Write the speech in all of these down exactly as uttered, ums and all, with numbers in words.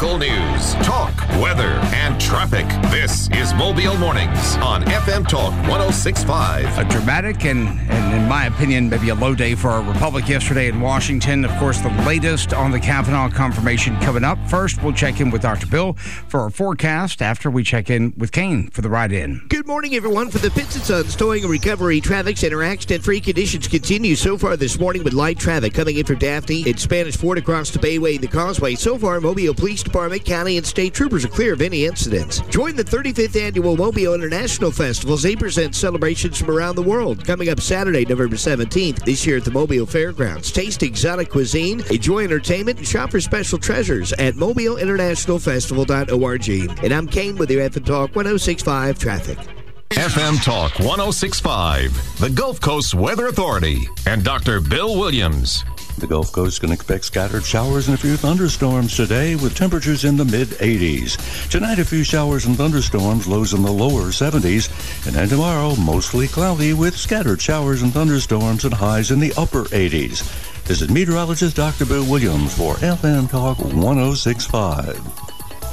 Local news, talk, weather, and traffic. This is Mobile Mornings on F M Talk one oh six point five. A dramatic and, and, in my opinion, maybe a low day for our Republic yesterday in Washington. Of course, the latest on the Kavanaugh confirmation coming up. First, we'll check in with Doctor Bill for our forecast after we check in with Kane for the ride-in. Good morning, everyone. For the Pitts and Sons Towing and Recovery Traffic Center, accident-free conditions continue so far this morning with light traffic coming in from Daphne and Spanish Fort across the Bayway and the Causeway. So far, Mobile Police Department, county, and state troopers are clear of any incidents. Join the thirty-fifth Annual Mobile International Festival's eight percent celebrations from around the world. Coming up Saturday, November seventeenth, this year at the Mobile Fairgrounds. Taste exotic cuisine, enjoy entertainment, and shop for special treasures at mobile international festival dot org. And I'm Kane with your F M Talk one oh six point five traffic. F M Talk one oh six point five, the Gulf Coast Weather Authority, and Doctor Bill Williams. The Gulf Coast can expect scattered showers and a few thunderstorms today with temperatures in the mid-eighties. Tonight, a few showers and thunderstorms, lows in the lower seventies. And then tomorrow, mostly cloudy with scattered showers and thunderstorms and highs in the upper eighties. This is meteorologist Doctor Bill Williams for F M Talk one oh six point five.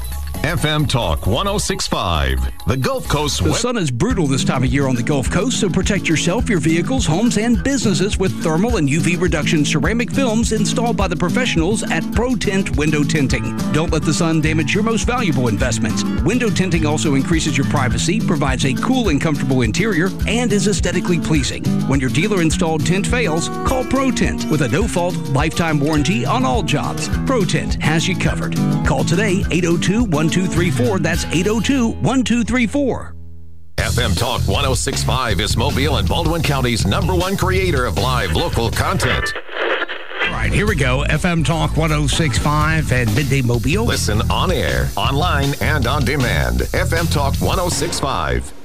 F M Talk one oh six point five, the Gulf Coast. The sun is brutal this time of year on the Gulf Coast, so protect yourself, your vehicles, homes, and businesses with thermal and U V reduction ceramic films installed by the professionals at ProTint Window Tinting. Don't let the sun damage your most valuable investments. Window tinting also increases your privacy, provides a cool and comfortable interior, and is aesthetically pleasing. When your dealer-installed tint fails, call ProTint with a no-fault lifetime warranty on all jobs. ProTint has you covered. Call today, eight oh two, one two three four. That's eight oh two, one two three four. F M Talk one oh six point five is Mobile and Baldwin County's number one creator of live local content. All right, here we go. F M Talk one oh six point five and Midday Mobile. Listen on air, online, and on demand. F M Talk one oh six point five.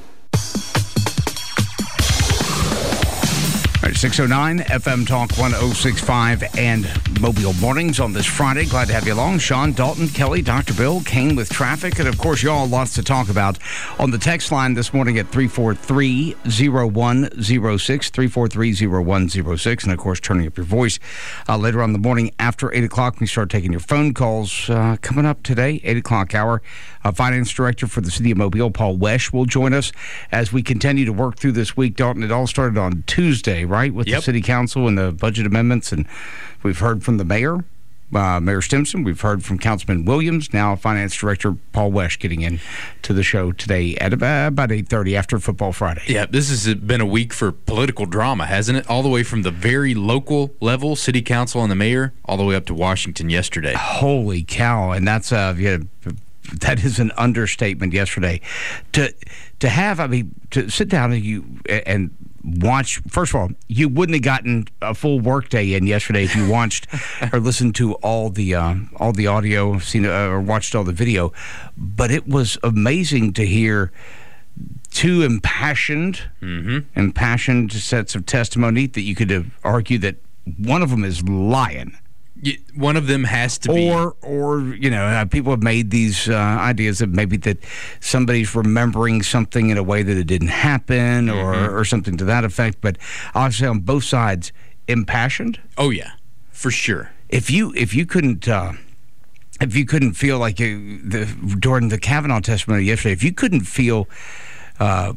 All right, six oh nine, F M Talk one oh six point five and Mobile Mornings on this Friday. Glad to have you along. Sean, Dalton, Kelly, Doctor Bill, Kane with traffic. And, of course, y'all lots to talk about on the text line this morning at three four three, oh one oh six, three four three, oh one oh six. And, of course, turning up your voice uh, later on in the morning after eight o'clock. We start taking your phone calls uh, coming up today, eight o'clock hour. Uh, Finance Director for the City of Mobile, Paul Wesch, will join us as we continue to work through this week. Dalton, it all started on Tuesday, right, with Yep. the City Council and the budget amendments. And we've heard from the mayor, uh, Mayor Stimson. We've heard from Councilman Williams. Now Finance Director Paul Wesch getting in to the show today at about eight thirty after Football Friday. Yeah, this has been a week for political drama, hasn't it? All the way from the very local level, City Council and the mayor, all the way up to Washington yesterday. Holy cow. And that's uh, yeah, that is an understatement yesterday. To to have, I mean, to sit down and you and watch, first of all, you wouldn't have gotten a full workday in yesterday if you watched or listened to all the uh, all the audio, seen uh, or watched all the video. But it was amazing to hear two impassioned, mm-hmm. impassioned sets of testimony that you could have argued that one of them is lying. One of them has to be. Or, or you know, uh, people have made these uh, ideas that maybe that somebody's remembering something in a way that it didn't happen, mm-hmm. or, or something to that effect. But obviously on both sides, impassioned. Oh, yeah, for sure. If you if you couldn't uh, if you couldn't feel like you, the, during the Kavanaugh testimony yesterday, if you couldn't feel uh,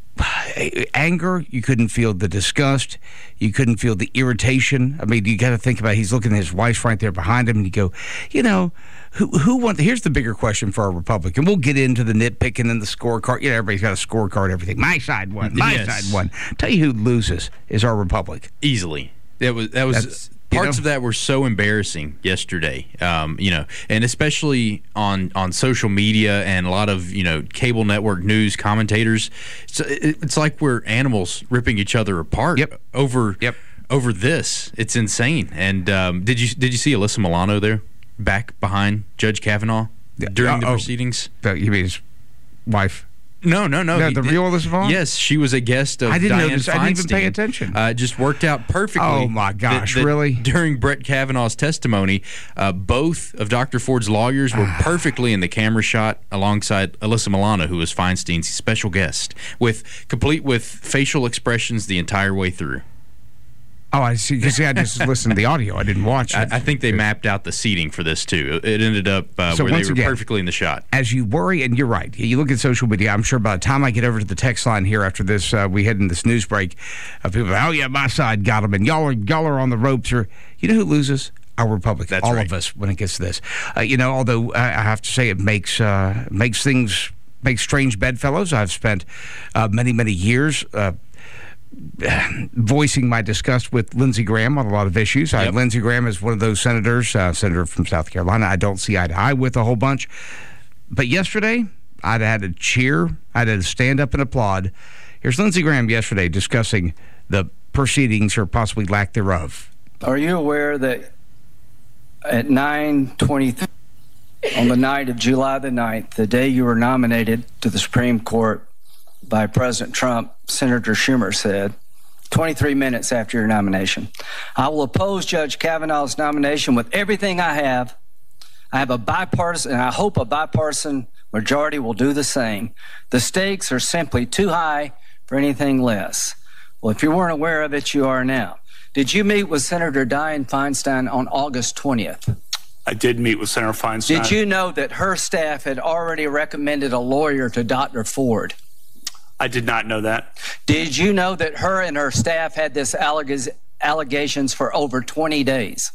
anger, you couldn't feel the disgust, you couldn't feel the irritation. I mean, you got to think about it. He's looking at his wife right there behind him, and you go, you know, who who wants? Here's the bigger question for our Republican. We'll get into the nitpicking and the scorecard. You know, everybody's got a scorecard, everything. My side won. My yes. side won. Tell you who loses is our Republic. Easily. That was that was. That's, Parts you know? of that were so embarrassing yesterday, um, you know, and especially on, on social media and a lot of, you know, cable network news commentators. It's, it's like we're animals ripping each other apart yep. over yep. over this. It's insane. And um, did you did you see Alyssa Milano there, back behind Judge Kavanaugh during uh, the oh, proceedings? You mean his wife? No, no, no. no he, the real Alyssa Milano? Yes, she was a guest of I didn't Dianne notice. Feinstein. I didn't even pay attention. Uh, just worked out perfectly. Oh, my gosh, that, that really? During Brett Kavanaugh's testimony, uh, both of Doctor Ford's lawyers were perfectly in the camera shot alongside Alyssa Milano, who was Feinstein's special guest, with complete with facial expressions the entire way through. Oh, I see. Because I just listened to the audio. I didn't watch it. I, I think they mapped out the seating for this, too. It ended up uh, so where they were again, perfectly in the shot. As you worry, and you're right, you look at social media, I'm sure by the time I get over to the text line here after this, uh, we head in this news break, uh, people are, oh, yeah, my side got them, and y'all are, y'all are on the ropes. Or, you know who loses? Our Republicans. That's all right. of us when it gets to this. Uh, you know, although I have to say it makes, uh, makes things, makes strange bedfellows. I've spent uh, many, many years uh, voicing my disgust with Lindsey Graham on a lot of issues. Yep. I, Lindsey Graham is one of those senators, uh, senator from South Carolina, I don't see eye to eye with a whole bunch. But yesterday, I'd had to cheer, I'd had to stand up and applaud. Here's Lindsey Graham yesterday discussing the proceedings or possibly lack thereof. Are you aware that at nine twenty-three on the night of July the ninth, the day you were nominated to the Supreme Court by President Trump, Senator Schumer said, twenty-three minutes after your nomination, I will oppose Judge Kavanaugh's nomination with everything I have. I have a bipartisan, and I hope a bipartisan majority will do the same. The stakes are simply too high for anything less. Well, if you weren't aware of it, you are now. Did you meet with Senator Dianne Feinstein on August twentieth? I did meet with Senator Feinstein. Did you know that her staff had already recommended a lawyer to Doctor Ford? I did not know that. Did you know that her and her staff had this alleg- allegations for over twenty days?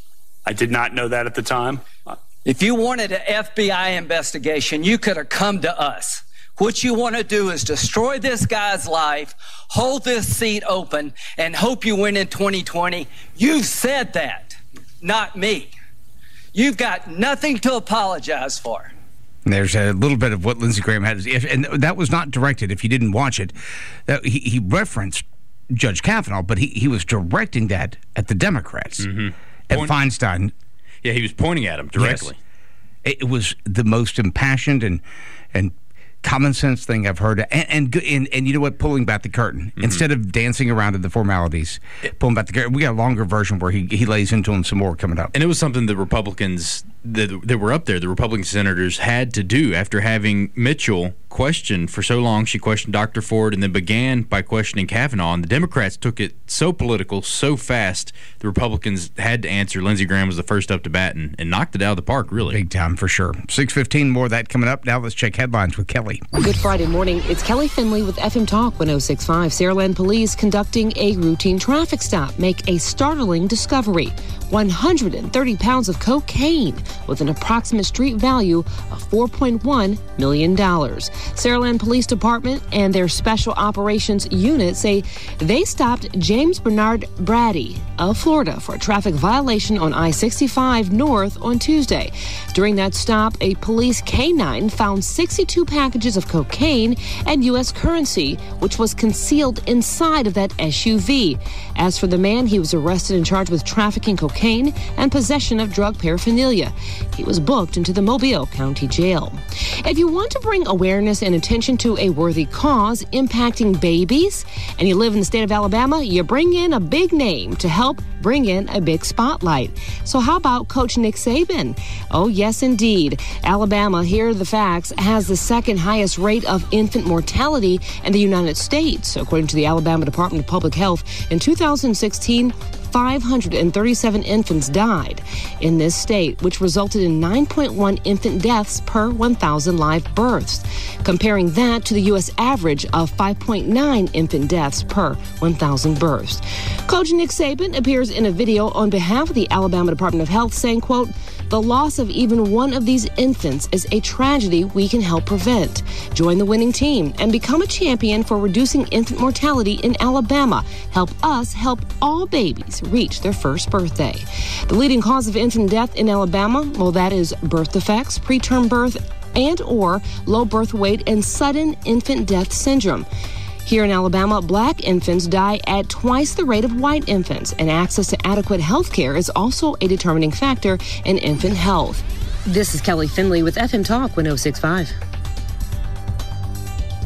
I did not know that at the time. If you wanted an F B I investigation, you could have come to us. What you want to do is destroy this guy's life, hold this seat open, and hope you win in twenty twenty. You've said that, not me. You've got nothing to apologize for. There's a little bit of what Lindsey Graham had, and that was not directed. If you didn't watch it, he, he referenced Judge Kavanaugh, but he, he was directing that at the Democrats, mm-hmm. at Point, Feinstein. Yeah, he was pointing at him directly. Yes. It was the most impassioned and and common sense thing I've heard. And and and, and you know what? Pulling back the curtain mm-hmm. instead of dancing around in the formalities, pulling back the curtain. We got a longer version where he he lays into him some more coming up. And it was something the Republicans that, that were up there, the Republican senators had to do after having Mitchell questioned for so long. She questioned Doctor Ford and then began by questioning Kavanaugh. And the Democrats took it so political, so fast, the Republicans had to answer. Lindsey Graham was the first up to bat and, and knocked it out of the park, really. Big time for sure. six fifteen, more of that coming up. Now let's check headlines with Kelly. Good Friday morning. It's Kelly Finley with F M Talk one oh six point five. Saraland police conducting a routine traffic stop make a startling discovery. one hundred thirty pounds of cocaine with an approximate street value of four point one million dollars. Saraland Police Department and their Special Operations Unit say they stopped James Bernard Brady of Florida for a traffic violation on I sixty-five North on Tuesday. During that stop, a police K nine found sixty-two packages of cocaine and U S currency, which was concealed inside of that S U V. As for the man, he was arrested and charged with trafficking cocaine and possession of drug paraphernalia. He was booked into the Mobile County Jail. If you want to bring awareness and attention to a worthy cause impacting babies, and you live in the state of Alabama, you bring in a big name to help bring in a big spotlight. So how about Coach Nick Saban? Oh, yes, indeed. Alabama, here are the facts, has the second highest rate of infant mortality in the United States. According to the Alabama Department of Public Health, in two thousand sixteen, five hundred thirty-seven infants died in this state, which resulted in nine point one infant deaths per one thousand live births, comparing that to the U S average of five point nine infant deaths per one thousand births. Coach Nick Saban appears in a video on behalf of the Alabama Department of Health saying, quote, "The loss of even one of these infants is a tragedy we can help prevent. Join the winning team and become a champion for reducing infant mortality in Alabama. Help us help all babies reach their first birthday." The leading cause of infant death in Alabama, well, that is birth defects, preterm birth, and or low birth weight and sudden infant death syndrome. Here in Alabama, black infants die at twice the rate of white infants, and access to adequate health care is also a determining factor in infant health. This is Kelly Finley with F M Talk one oh six point five.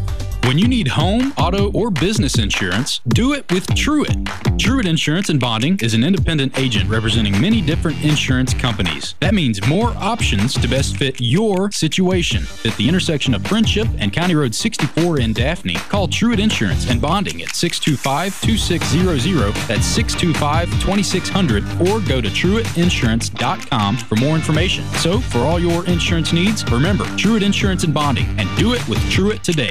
When you need home, auto, or business insurance, do it with Truett. Truett Insurance and Bonding is an independent agent representing many different insurance companies. That means more options to best fit your situation. At the intersection of Friendship and County Road sixty-four in Daphne, call Truett Insurance and Bonding at six two five, two six zero zero. That's six two five, two six zero zero, or go to truett insurance dot com for more information. So, for all your insurance needs, remember Truett Insurance and Bonding, and do it with Truett today.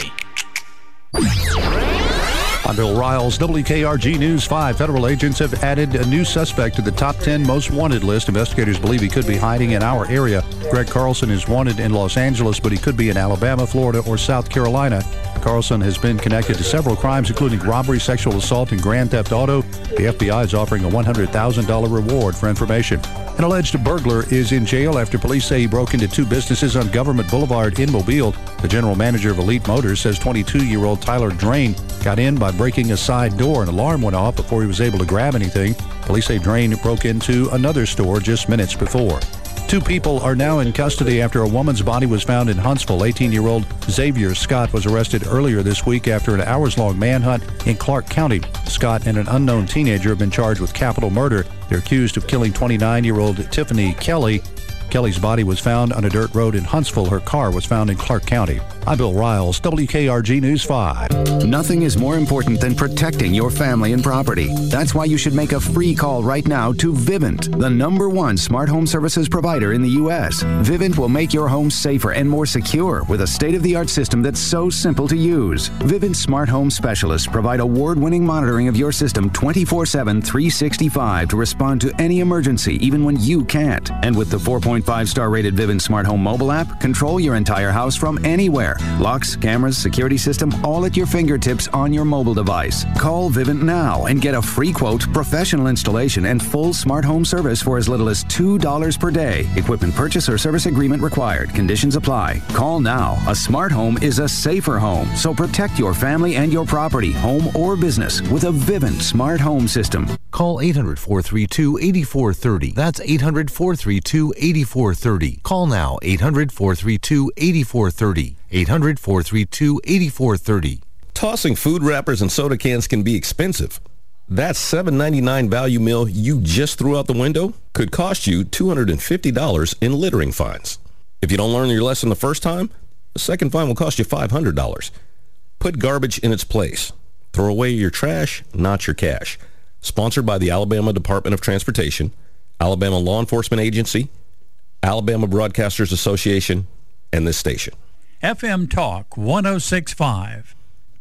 I'm Bill Riles, W K R G News five. Federal agents have added a new suspect to the top ten most wanted list. Investigators believe he could be hiding in our area. Greg Carlson is wanted in Los Angeles, but he could be in Alabama, Florida, or South Carolina. Carlson has been connected to several crimes, including robbery, sexual assault, and grand theft auto. The F B I is offering a one hundred thousand dollars reward for information. An alleged burglar is in jail after police say he broke into two businesses on Government Boulevard in Mobile. The general manager of Elite Motors says twenty-two-year-old Tyler Drain got in by breaking a side door. An alarm went off before he was able to grab anything. Police say Drain broke into another store just minutes before. Two people are now in custody after a woman's body was found in Huntsville. eighteen-year-old Xavier Scott was arrested earlier this week after an hours-long manhunt in Clark County. Scott and an unknown teenager have been charged with capital murder. They're accused of killing twenty-nine-year-old Tiffany Kelly. Kelly's body was found on a dirt road in Huntsville. Her car was found in Clark County. I'm Bill Riles, W K R G News five. Nothing is more important than protecting your family and property. That's why you should make a free call right now to Vivint, the number one smart home services provider in the U S. Vivint will make your home safer and more secure with a state-of-the-art system that's so simple to use. Vivint smart home specialists provide award-winning monitoring of your system twenty-four seven, three sixty-five to respond to any emergency, even when you can't. And with the four point five star rated Vivint smart home mobile app, control your entire house from anywhere. Locks, cameras, security system, all at your fingertips on your mobile device. Call Vivint now and get a free quote, professional installation, and full smart home service for as little as two dollars per day. Equipment purchase or service agreement required. Conditions apply. Call now. A smart home is a safer home, so protect your family and your property, home or business, with a Vivint smart home system. Call eight hundred, four three two, eight four three zero. That's eight hundred, four three two, eight four three zero. Call now, eight hundred, four three two, eight four three zero. eight hundred, four three two, eight four three zero. Tossing food wrappers and soda cans can be expensive. That seven ninety-nine value meal you just threw out the window could cost you two hundred fifty dollars in littering fines. If you don't learn your lesson the first time, the second fine will cost you five hundred dollars. Put garbage in its place. Throw away your trash, not your cash. Sponsored by the Alabama Department of Transportation, Alabama Law Enforcement Agency, Alabama Broadcasters Association, and this station. F M Talk one oh six point five.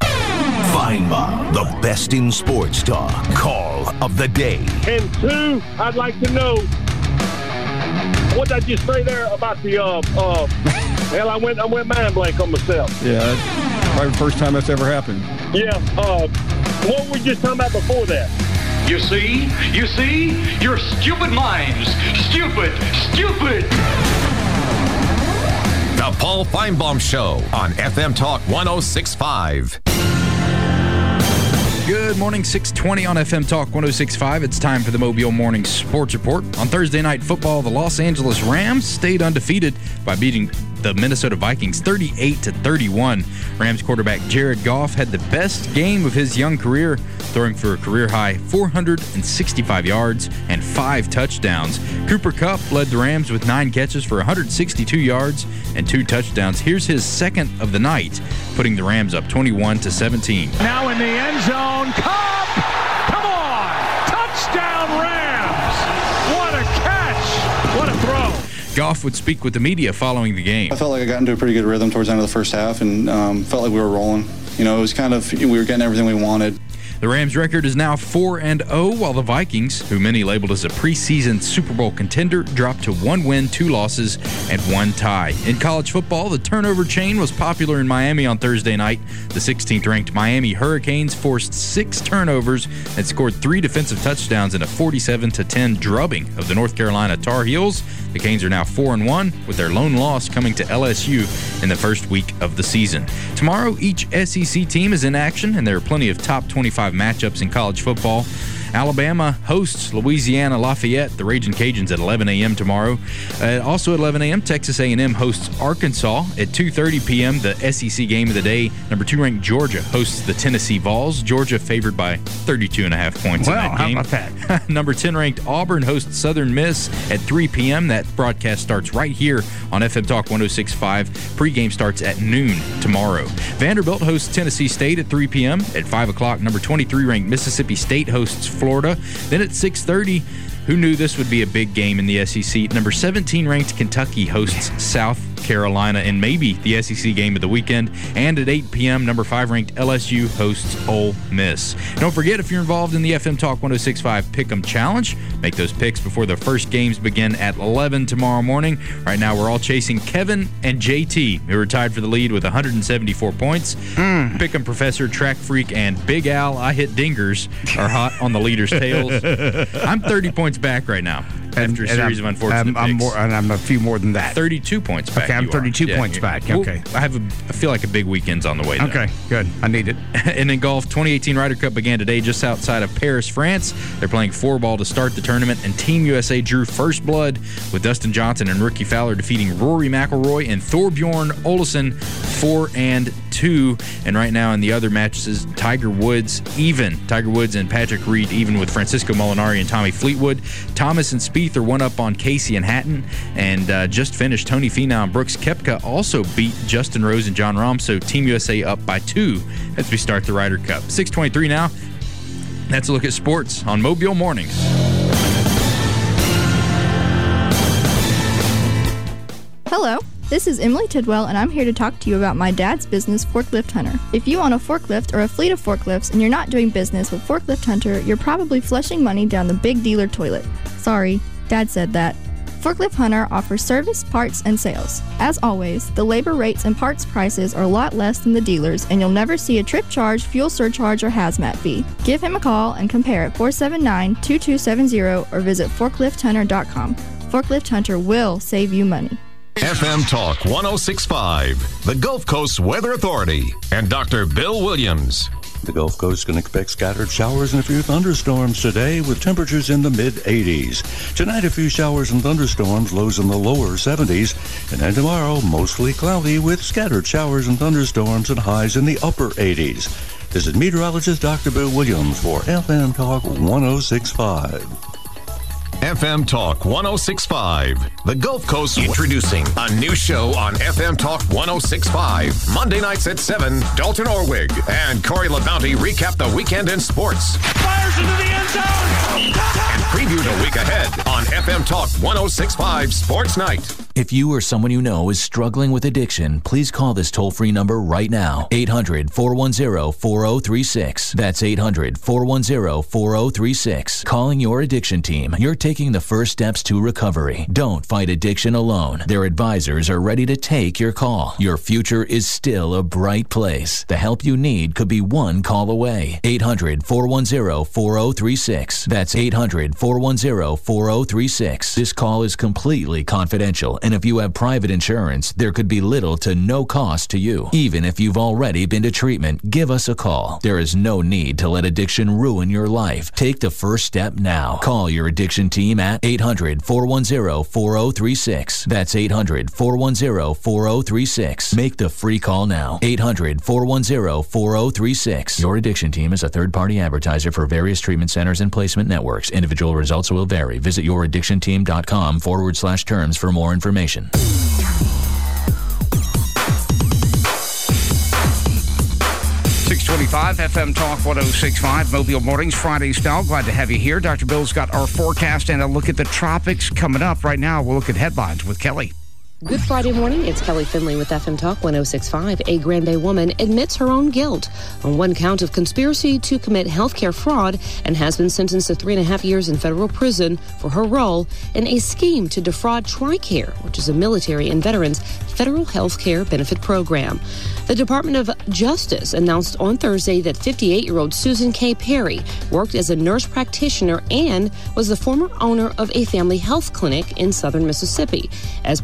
Feinbaum, the best in sports talk. Call of the day. And two, I'd like to know, what did I just say there about the, uh, uh, hell, I went, I went mind blank on myself. Yeah, that's probably the first time that's ever happened. Yeah, uh, what were we just talking about before that? You see? You see? Your stupid minds. Stupid. Stupid. The Paul Feinbaum Show on F M Talk one oh six point five. Good morning, six twenty on F M Talk one oh six point five. It's time for the Mobile Morning Sports Report. On Thursday Night Football, the Los Angeles Rams stayed undefeated by beating the Minnesota Vikings thirty-eight to thirty-one. Rams quarterback Jared Goff had the best game of his young career, throwing for a career-high four hundred sixty-five yards and five touchdowns. Cooper Kupp led the Rams with nine catches for one hundred sixty-two yards and two touchdowns. Here's his second of the night, putting the Rams up twenty-one to seventeen. Now in the end zone, Kupp! Come on! Touchdown Rams! What a catch! What a throw! Goff would speak with the media following the game. I felt like I got into a pretty good rhythm towards the end of the first half and um, felt like we were rolling. You know, it was kind of, we were getting everything we wanted. The Rams' record is now four and oh, while the Vikings, who many labeled as a preseason Super Bowl contender, dropped to one win, two losses, and one tie. In college football, the turnover chain was popular in Miami on Thursday night. The sixteenth-ranked Miami Hurricanes forced six turnovers and scored three defensive touchdowns in a forty-seven to ten drubbing of the North Carolina Tar Heels. The Canes are now four and one, with their lone loss coming to L S U in the first week of the season. Tomorrow, each S E C team is in action, and there are plenty of top twenty-five matchups in college football. Alabama hosts Louisiana Lafayette, the Ragin' Cajuns, at eleven a.m. tomorrow. Uh, also at eleven a.m., Texas A and M hosts Arkansas. At two thirty p.m., the S E C game of the day, number two ranked Georgia hosts the Tennessee Vols. Georgia favored by thirty-two and a half points well, in that game. How about that? Number ten ranked Auburn hosts Southern Miss at three p.m. That broadcast starts right here on F M Talk one oh six point five. Pregame starts at noon tomorrow. Vanderbilt hosts Tennessee State at three p.m. At five o'clock, number twenty-three ranked Mississippi State hosts Florida. Then at six thirty, who knew this would be a big game in the S E C? Number seventeen ranked Kentucky hosts South Carolina and maybe the S E C game of the weekend. And at eight p.m., number five ranked L S U hosts Ole Miss. Don't forget, if you're involved in the F M Talk one oh six point five Pick'em Challenge, make those picks before the first games begin at eleven tomorrow morning. Right now, we're all chasing Kevin and J T, who are tied for the lead with one hundred seventy-four points. Mm. Pick'em Professor, Track Freak, and Big Al, I Hit Dingers, are hot on the leader's tails. I'm thirty points back right now after a series of unfortunate I'm, I'm picks. More, and I'm a few more than that. thirty-two points back. Okay, I'm you thirty-two are. points yeah, back. Well, Okay. I have a, I feel like a big weekend's on the way, though. Okay, good. I need it. And in golf, twenty eighteen Ryder Cup began today just outside of Paris, France. They're playing four ball to start the tournament, and Team U S A drew first blood with Dustin Johnson and Ricky Fowler defeating Rory McIlroy and Thorbjorn Olesen four and two. And right now in the other matches, Tiger Woods even. Tiger Woods and Patrick Reed even with Francisco Molinari and Tommy Fleetwood. Thomas and Spieth are one up on Casey and Hatton. And uh, just finished, Tony Finau and Brooks Koepka also beat Justin Rose and Jon Rahm. So Team U S A up by two as we start the Ryder Cup. six twenty-three now. That's a look at sports on Mobile Mornings. Hello, this is Emily Tidwell, and I'm here to talk to you about my dad's business, Forklift Hunter. If you own a forklift or a fleet of forklifts and you're not doing business with Forklift Hunter, you're probably flushing money down the big dealer toilet. Sorry, Dad said that. Forklift Hunter offers service, parts, and sales. As always, the labor rates and parts prices are a lot less than the dealers, and you'll never see a trip charge, fuel surcharge, or hazmat fee. Give him a call and compare at four seven nine, two two seven zero or visit forklift hunter dot com. Forklift Hunter will save you money. F M Talk one oh six point five, the Gulf Coast Weather Authority, and Doctor Bill Williams. The Gulf Coast can expect scattered showers and a few thunderstorms today with temperatures in the mid eighties. Tonight, a few showers and thunderstorms, lows in the lower seventies. And then tomorrow, mostly cloudy with scattered showers and thunderstorms and highs in the upper eighties. This is meteorologist Doctor Bill Williams for F M Talk one oh six point five. F M Talk one oh six point five, the Gulf Coast, introducing a new show on F M Talk one oh six point five. Monday nights at seven, Dalton Orwig and Corey LaBounty recap the weekend in sports. Fires into the end zone! And preview the week ahead on F M Talk one oh six point five Sports Night. If you or someone you know is struggling with addiction, please call this toll-free number right now. eight hundred, four one zero, four oh three six. That's eight hundred, four one zero, four oh three six. Calling your addiction team. You're taking the first steps to recovery. Don't fight addiction alone. Their advisors are ready to take your call. Your future is still a bright place. The help you need could be one call away. eight hundred, four one zero, four oh three six. That's eight hundred, four one zero, four oh three six. This call is completely confidential, and if you have private insurance, there could be little to no cost to you. Even if you've already been to treatment, give us a call. There is no need to let addiction ruin your life. Take the first step now. Call your addiction team at eight hundred, four one zero, four oh three six. That's eight hundred, four one zero, four oh three six. Make the free call now. eight hundred, four one zero, four oh three six. Your addiction team is a third-party advertiser for various treatment centers and placement networks. Individual results will vary. Visit youraddictionteam.com forward slash terms for more information. six twenty-five F M Talk one oh six point five, Mobile Mornings, Friday style. Glad to have you here. Doctor Bill's got our forecast and a look at the tropics coming up. Right now, we'll look at headlines with Kelly. Good Friday morning. It's Kelly Finley with F M Talk one oh six point five. A Grand Bay woman admits her own guilt on one count of conspiracy to commit healthcare fraud and has been sentenced to three and a half years in federal prison for her role in a scheme to defraud TRICARE, which is a military and veterans federal health care benefit program. The Department of Justice announced on Thursday that fifty-eight-year-old Susan K. Perry worked as a nurse practitioner and was the former owner of a family health clinic in southern Mississippi. As part of her plea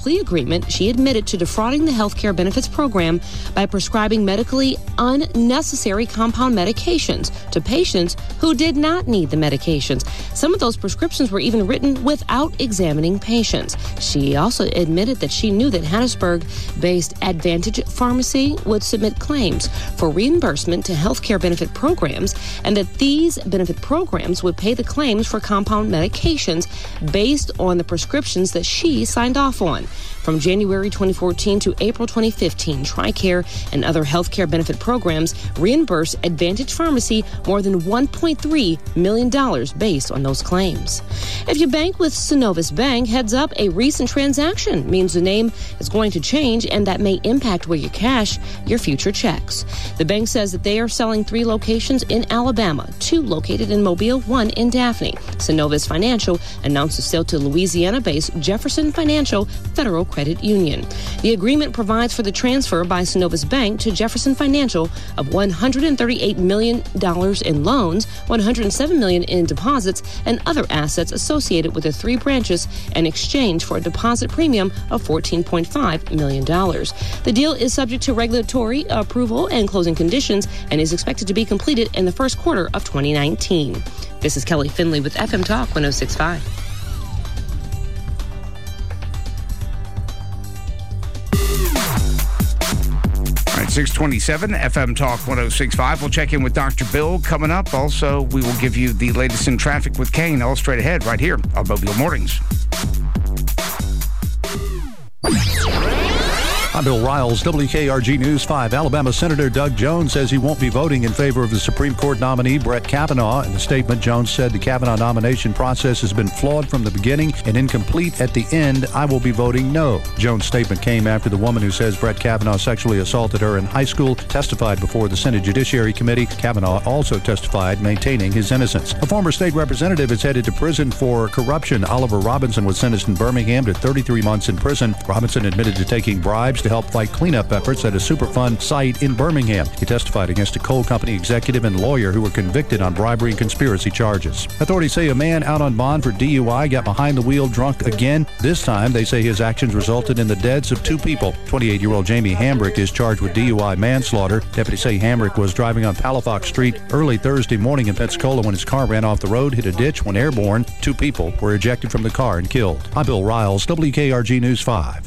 plea agreement, she admitted to defrauding the health care benefits program by prescribing medically unnecessary compound medications to patients who did not need the medications. Some of those prescriptions were even written without examining patients. She also admitted that she knew that Hattiesburg-based Advantage Pharmacy would submit claims for reimbursement to health care benefit programs, and that these benefit programs would pay the claims for compound medications based on the prescriptions that she signed off on. From January twenty fourteen to April twenty fifteen, TRICARE and other healthcare benefit programs reimbursed Advantage Pharmacy more than one point three million dollars based on those claims. If you bank with Synovus Bank, heads up, a recent transaction means the name is going to change, and that may impact where you cash your future checks. The bank says that they are selling three locations in Alabama, two located in Mobile, one in Daphne. Synovus Financial announced the sale to Louisiana-based Jefferson Financial Federal Credit Union. The agreement provides for the transfer by Synovus Bank to Jefferson Financial of one hundred thirty-eight million dollars in loans, one hundred seven million dollars in deposits, and other assets associated with the three branches in exchange for a deposit premium of fourteen point five million dollars. The deal is subject to regulatory approval and closing conditions and is expected to be completed in the first quarter of twenty nineteen. This is Kelly Finley with F M Talk one oh six point five. six twenty-seven F M Talk one oh six point five. We'll check in with Doctor Bill coming up. Also, we will give you the latest in traffic with Kane all straight ahead right here on Mobile Mornings. I'm Bill Riles, W K R G News five. Alabama Senator Doug Jones says he won't be voting in favor of the Supreme Court nominee Brett Kavanaugh. In a statement, Jones said the Kavanaugh nomination process has been flawed from the beginning and incomplete at the end. I will be voting no. Jones' statement came after the woman who says Brett Kavanaugh sexually assaulted her in high school testified before the Senate Judiciary Committee. Kavanaugh also testified maintaining his innocence. A former state representative is headed to prison for corruption. Oliver Robinson was sentenced in Birmingham to thirty-three months in prison. Robinson admitted to taking bribes to help fight cleanup efforts at a Superfund site in Birmingham. He testified against a coal company executive and lawyer who were convicted on bribery and conspiracy charges. Authorities say a man out on bond for D U I got behind the wheel drunk again. This time, they say his actions resulted in the deaths of two people. twenty-eight-year-old Jamie Hambrick is charged with D U I manslaughter. Deputies say Hambrick was driving on Palafox Street early Thursday morning in Pensacola when his car ran off the road, hit a ditch. When airborne, two people were ejected from the car and killed. I'm Bill Riles, W K R G News five.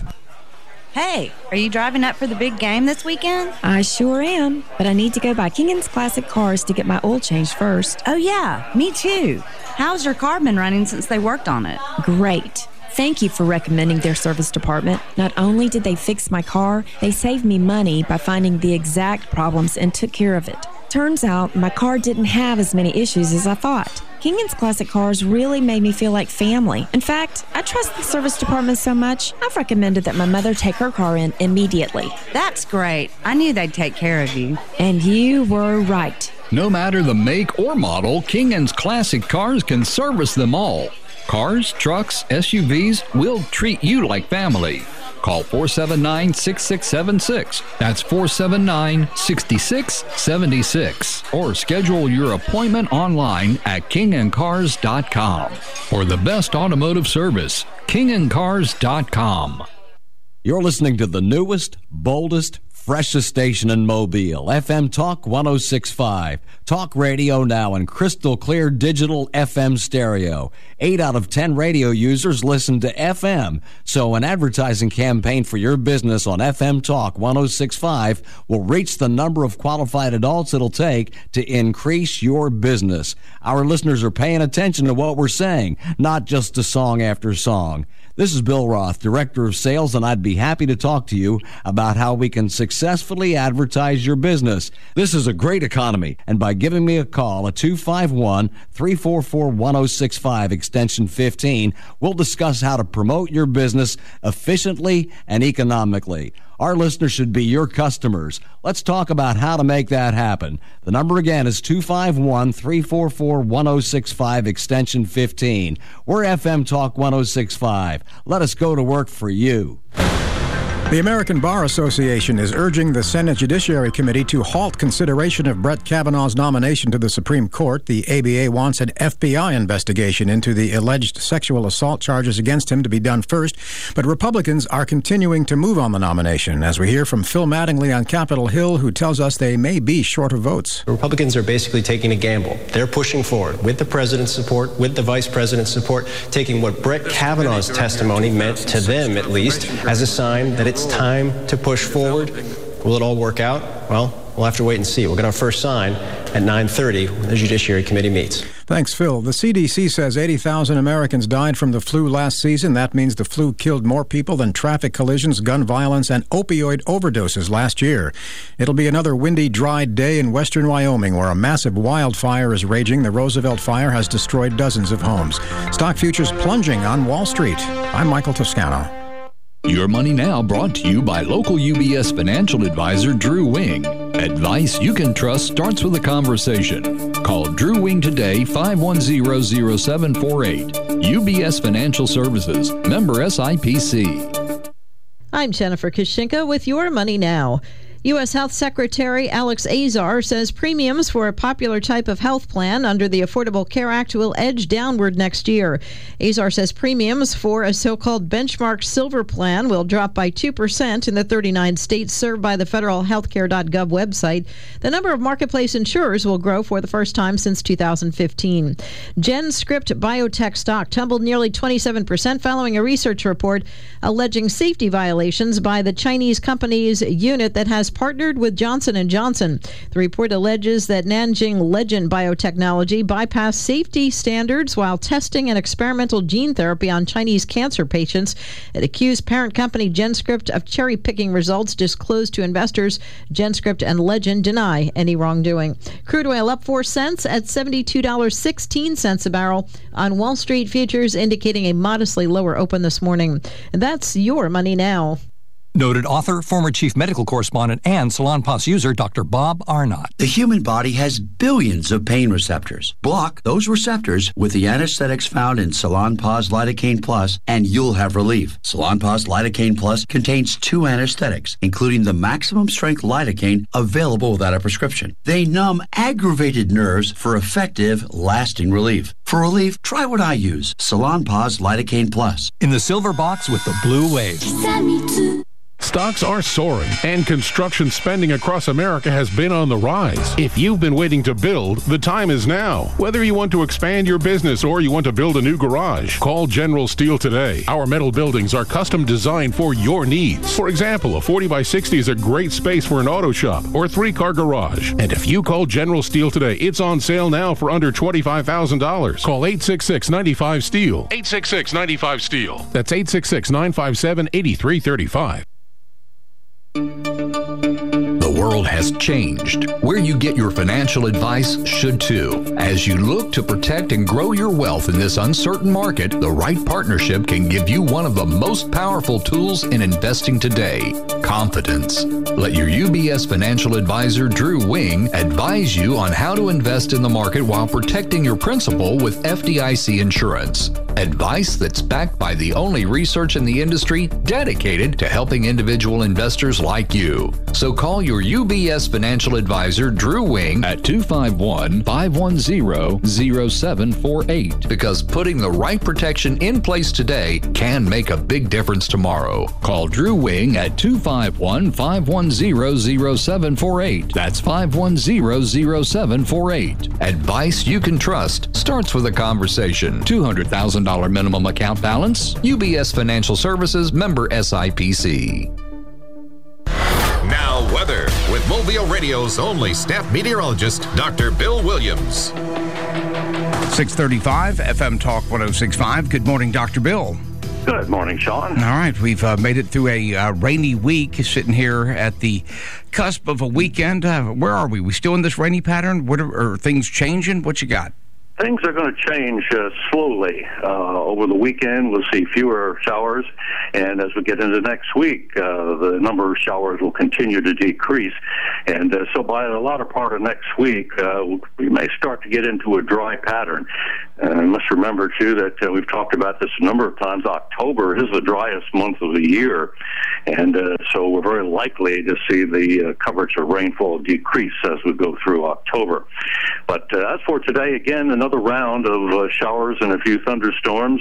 Hey, are you driving up for the big game this weekend? I sure am, but I need to go by King's Classic Cars to get my oil changed first. Oh, yeah, me too. How's your car been running since they worked on it? Great. Thank you for recommending their service department. Not only did they fix my car, they saved me money by finding the exact problems and took care of it. Turns out my car didn't have as many issues as I thought. King's Classic Cars really made me feel like family. In fact, I trust the service department so much, I've recommended that my mother take her car in immediately. That's great. I knew they'd take care of you. And you were right. No matter the make or model, King's Classic Cars can service them all. Cars, trucks, S U Vs, we'll treat you like family. Call four seven nine, six six seven six. That's four seven nine, six six seven six. Or schedule your appointment online at king and cars dot com. For the best automotive service, king and cars dot com. You're listening to the newest, boldest, freshest station in Mobile, F M Talk one oh six point five. Talk radio now in crystal clear digital F M stereo. Eight out of ten radio users listen to F M, so an advertising campaign for your business on F M Talk one oh six point five will reach the number of qualified adults it'll take to increase your business. Our listeners are paying attention to what we're saying, not just to song after song. This is Bill Roth, Director of Sales, and I'd be happy to talk to you about how we can successfully advertise your business. This is a great economy, and by giving me a call at two five one, three four four, one oh six five, extension fifteen, we'll discuss how to promote your business efficiently and economically. Our listeners should be your customers. Let's talk about how to make that happen. The number again is two five one, three four four, one oh six five, extension fifteen. We're F M Talk one oh six point five. Let us go to work for you. The American Bar Association is urging the Senate Judiciary Committee to halt consideration of Brett Kavanaugh's nomination to the Supreme Court. The A B A wants an F B I investigation into the alleged sexual assault charges against him to be done first, but Republicans are continuing to move on the nomination, as we hear from Phil Mattingly on Capitol Hill, who tells us they may be short of votes. Republicans are basically taking a gamble. They're pushing forward with the president's support, with the vice president's support, taking what Brett Kavanaugh's testimony meant to them, at least, as a sign that it's time to push forward. Will it all work out? Well, we'll have to wait and see. We'll get our first sign at nine thirty when the Judiciary Committee meets. Thanks, Phil. The C D C says eighty thousand Americans died from the flu last season. That means the flu killed more people than traffic collisions, gun violence, and opioid overdoses last year. It'll be another windy, dry day in western Wyoming, where a massive wildfire is raging. The Roosevelt Fire has destroyed dozens of homes. Stock futures plunging on Wall Street. I'm Michael Toscano. Your Money Now brought to you by local U B S financial advisor Drew Wing. Advice you can trust starts with a conversation. Call Drew Wing today, five one zero, zero seven four eight. U B S Financial Services, member S I P C. I'm Jennifer Kushinka with Your Money Now. U S Health Secretary Alex Azar says premiums for a popular type of health plan under the Affordable Care Act will edge downward next year. Azar says premiums for a so-called benchmark silver plan will drop by two percent in the thirty-nine states served by the federal healthcare dot gov website. The number of marketplace insurers will grow for the first time since two thousand fifteen. GenScript Biotech stock tumbled nearly twenty-seven percent following a research report alleging safety violations by the Chinese company's unit that has partnered with Johnson and Johnson. The report alleges that Nanjing Legend Biotechnology bypassed safety standards while testing an experimental gene therapy on Chinese cancer patients. It accused parent company GenScript of cherry-picking results disclosed to investors. GenScript and Legend deny any wrongdoing. Crude oil up four cents at seventy-two dollars and sixteen cents a barrel on Wall Street futures, indicating a modestly lower open this morning. And that's Your Money Now. Noted author, former chief medical correspondent, and Salonpas user Doctor Bob Arnott. The human body has billions of pain receptors. Block those receptors with the anesthetics found in Salonpas Lidocaine Plus, and you'll have relief. Salonpas Lidocaine Plus contains two anesthetics, including the maximum strength lidocaine available without a prescription. They numb aggravated nerves for effective, lasting relief. For relief, try what I use, Salonpas Lidocaine Plus. In the silver box with the blue wave. Stocks are soaring, and construction spending across America has been on the rise. If you've been waiting to build, the time is now. Whether you want to expand your business or you want to build a new garage, call General Steel today. Our metal buildings are custom designed for your needs. For example, a forty by sixty is a great space for an auto shop or three-car garage. And if you call General Steel today, it's on sale now for under twenty-five thousand dollars. Call eight six six, nine five, STEEL. eight six six, nine five, STEEL. That's eight six six, nine five seven, eight three three five. The world has changed. Where you get your financial advice should too. As you look to protect and grow your wealth in this uncertain market, the right partnership can give you one of the most powerful tools in investing today: confidence. Let your U B S financial advisor, Drew Wing, advise you on how to invest in the market while protecting your principal with F D I C insurance. Advice that's backed by the only research in the industry dedicated to helping individual investors like you. So call your U B S financial advisor, Drew Wing, at two five one, five one zero, zero seven four eight, because putting the right protection in place today can make a big difference tomorrow. Call Drew Wing at two five one, five one zero, zero seven four eight. That's five one zero, zero seven four eight. Advice you can trust starts with a conversation. two hundred thousand dollars minimum account balance. U B S Financial Services, member S I P C. Now weather with Mobile Radio's only staff meteorologist, Doctor Bill Williams. six thirty-five, F M Talk one oh six point five. Good morning, Doctor Bill. Good morning, Sean. All right, we've uh, made it through a uh, rainy week, sitting here at the cusp of a weekend. Uh, where are we? We still in this rainy pattern? What are, are things changing? What you got? Things are going to change uh, slowly. Uh, over the weekend, we'll see fewer showers, and as we get into next week, uh, the number of showers will continue to decrease. And uh, so by the latter part of next week, uh, we may start to get into a dry pattern. And uh, must remember, too, that uh, we've talked about this a number of times. October is the driest month of the year, And uh, so we're very likely to see the uh, coverage of rainfall decrease as we go through October. But uh, as for today, again, another round of uh, showers and a few thunderstorms.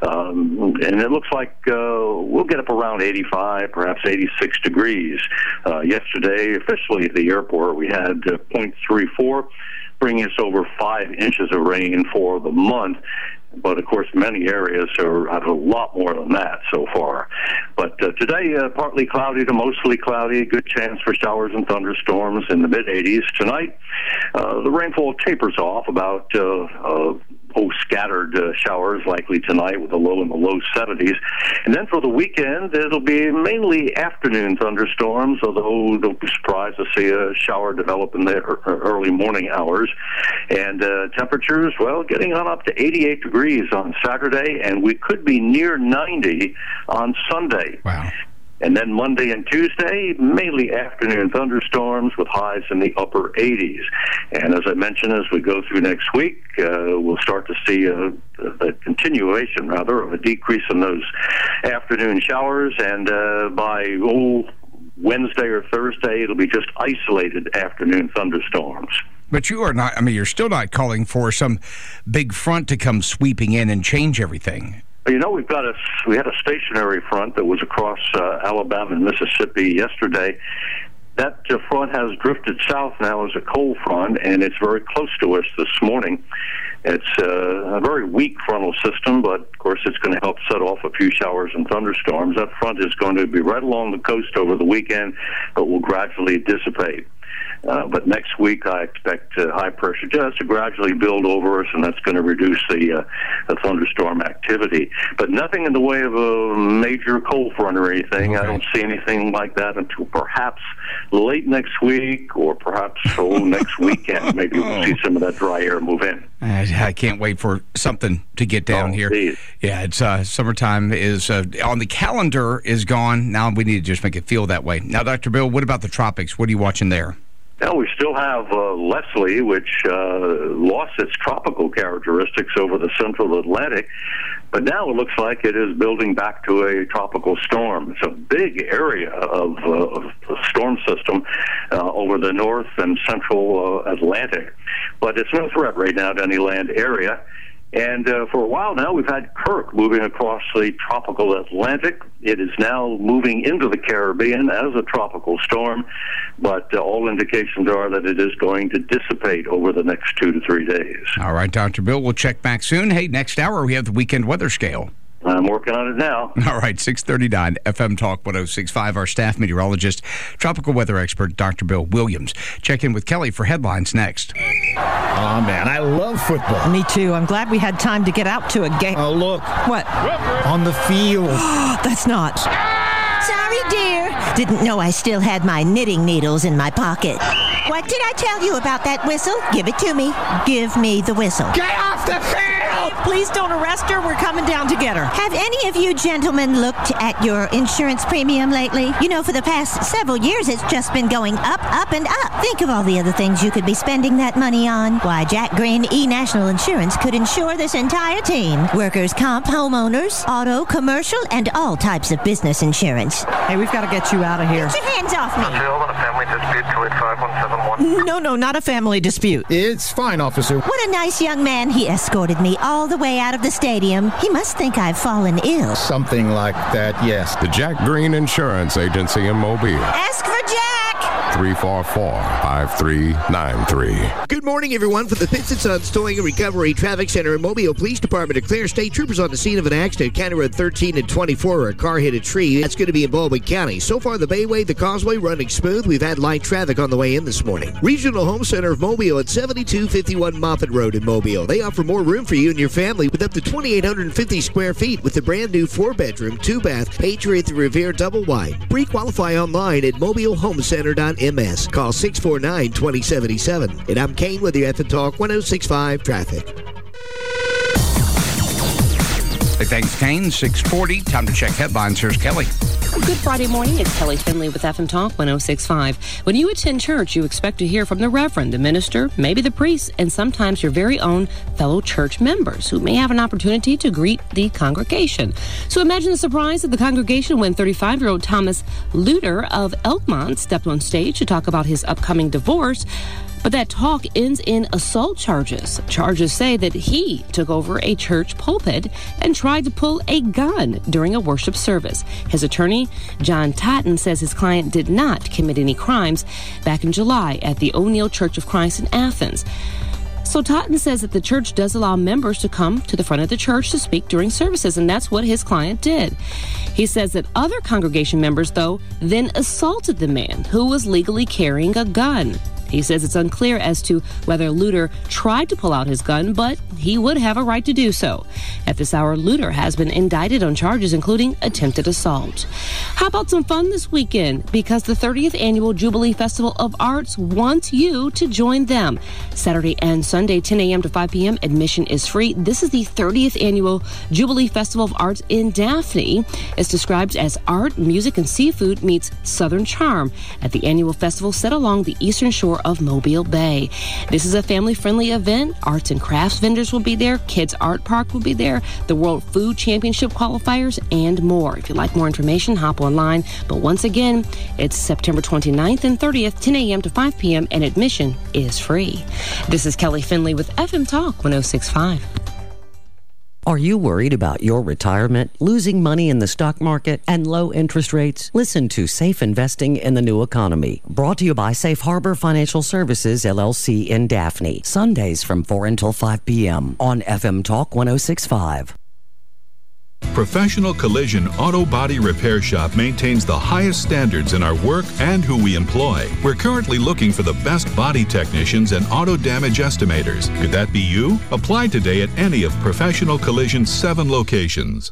Um, and it looks like uh, we'll get up around eighty-five, perhaps eighty-six degrees. Uh, yesterday, officially at the airport, we had uh, zero point three four, bringing us over five inches of rain for the month. But, of course, many areas are have a lot more than that so far. But uh, today, uh, partly cloudy to mostly cloudy, good chance for showers and thunderstorms in the mid-eighties. Tonight, uh, the rainfall tapers off about uh, uh, oh, scattered uh, showers likely tonight with a low in the low seventies. And then for the weekend, it'll be mainly afternoon thunderstorms, although don't be surprised to see a shower develop in the early morning hours. And uh, temperatures, well, getting on up to eighty-eight degrees on Saturday, and we could be near ninety on Sunday. Wow. And then Monday and Tuesday, mainly afternoon thunderstorms with highs in the upper eighties. And as I mentioned, as we go through next week, uh, we'll start to see a, a continuation, rather, of a decrease in those afternoon showers. And uh, by oh, Wednesday or Thursday, it'll be just isolated afternoon thunderstorms. But you are not, I mean, you're still not calling for some big front to come sweeping in and change everything. You know, we've got a, we had a stationary front that was across uh, Alabama and Mississippi yesterday. That uh, front has drifted south now as a cold front, and it's very close to us this morning. It's uh, a very weak frontal system, but, of course, it's going to help set off a few showers and thunderstorms. That front is going to be right along the coast over the weekend, but will gradually dissipate. Uh, but next week, I expect uh, high pressure just to gradually build over us, and that's going to reduce the, uh, the thunderstorm activity. But nothing in the way of a major cold front or anything. Okay. I don't see anything like that until perhaps late next week or perhaps oh, next weekend. Maybe we'll see some of that dry air move in. I, I can't wait for something to get down oh, here. Geez. Yeah, it's uh, summertime is uh, on the calendar is gone. Now we need to just make it feel that way. Now, Doctor Bill, what about the tropics? What are you watching there? Now, we still have uh, Leslie, which uh, lost its tropical characteristics over the central Atlantic, but now it looks like it is building back to a tropical storm. It's a big area of, uh, of the storm system uh, over the north and central uh, Atlantic, but it's no threat right now to any land area. And uh, for a while now, we've had Kirk moving across the tropical Atlantic. It is now moving into the Caribbean as a tropical storm, but uh, all indications are that it is going to dissipate over the next two to three days. All right, Doctor Bill, we'll check back soon. Hey, next hour we have the weekend weather scale. I'm working on it now. All right, six thirty-nine F M Talk one oh six point five. Our staff meteorologist, tropical weather expert, Doctor Bill Williams. Check in with Kelly for headlines next. Oh, man, I love football. Me too. I'm glad we had time to get out to a game. Oh, look. What? On the field. That's not. Sorry, dear. Didn't know I still had my knitting needles in my pocket. What did I tell you about that whistle? Give it to me. Give me the whistle. Get off the field! Please don't arrest her. We're coming down to get her. Have any of you gentlemen looked at your insurance premium lately? You know, for the past several years, it's just been going up, up, and up. Think of all the other things you could be spending that money on. Why, Jack Green E-National Insurance could insure this entire team. Workers' comp, homeowners, auto, commercial, and all types of business insurance. Hey, we've got to get you out of here. Get your hands off me. On a family dispute, two eight five one seven one. No, no, not a family dispute. It's fine, officer. What a nice young man. He escorted me all the way out of the stadium. He must think I've fallen ill. Something like that, yes. The Jack Green Insurance Agency in Mobile. Ask for Jack. three four four, five three nine three. Good morning, everyone. From the Pitts and Sons Towing and Recovery Traffic Center in Mobile Police Department declare state troopers on the scene of an accident. County Road thirteen and twenty-four where a car hit a tree. That's going to be in Baldwin County. So far, the Bayway, the Causeway running smooth. We've had light traffic on the way in this morning. Regional Home Center of Mobile at seventy-two fifty-one Moffett Road in Mobile. They offer more room for you and your family with up to two thousand eight hundred fifty square feet with the brand new four-bedroom, two-bath Patriot the Revere double wide. Pre-qualify online at mobile home center dot m s. Call six four nine, two oh seven seven. And I'm Kane with your F M Talk one oh six point five traffic. Hey, thanks, Kane. six forty. Time to check headlines. Here's Kelly. Good Friday morning. It's Kelly Finley with F M Talk one oh six point five. When you attend church, you expect to hear from the reverend, the minister, maybe the priest, and sometimes your very own fellow church members who may have an opportunity to greet the congregation. So imagine the surprise of the congregation when thirty-five-year-old Thomas Luter of Elkmont stepped on stage to talk about his upcoming divorce. But that talk ends in assault charges. Charges say that he took over a church pulpit and tried to pull a gun during a worship service. His attorney, John Totten, says his client did not commit any crimes back in July at the O'Neill Church of Christ in Athens. So Totten says that the church does allow members to come to the front of the church to speak during services, and that's what his client did. He says that other congregation members, though, then assaulted the man who was legally carrying a gun. He says it's unclear as to whether Luter tried to pull out his gun, but he would have a right to do so. At this hour, Luter has been indicted on charges including attempted assault. How about some fun this weekend? Because the thirtieth Annual Jubilee Festival of Arts wants you to join them. Saturday and Sunday, ten a.m. to five p.m., admission is free. This is the thirtieth Annual Jubilee Festival of Arts in Daphne. It's described as art, music, and seafood meets Southern charm at the annual festival set along the eastern shore of Mobile Bay. This is a family-friendly event. Arts and crafts vendors will be there. Kids Art Park will be there. The World Food Championship qualifiers and more. If you'd like more information, hop online. But once again, it's September twenty-ninth and thirtieth, ten a.m. to five p.m., and admission is free. This is Kelly Finley with F M Talk one oh six point five. Are you worried about your retirement, losing money in the stock market, and low interest rates? Listen to Safe Investing in the New Economy, brought to you by Safe Harbor Financial Services, L L C in Daphne, Sundays from four until five p.m. on F M Talk one oh six point five. Professional Collision Auto Body Repair Shop maintains the highest standards in our work and who we employ. We're currently looking for the best body technicians and auto damage estimators. Could that be you? Apply today at any of Professional Collision's seven locations.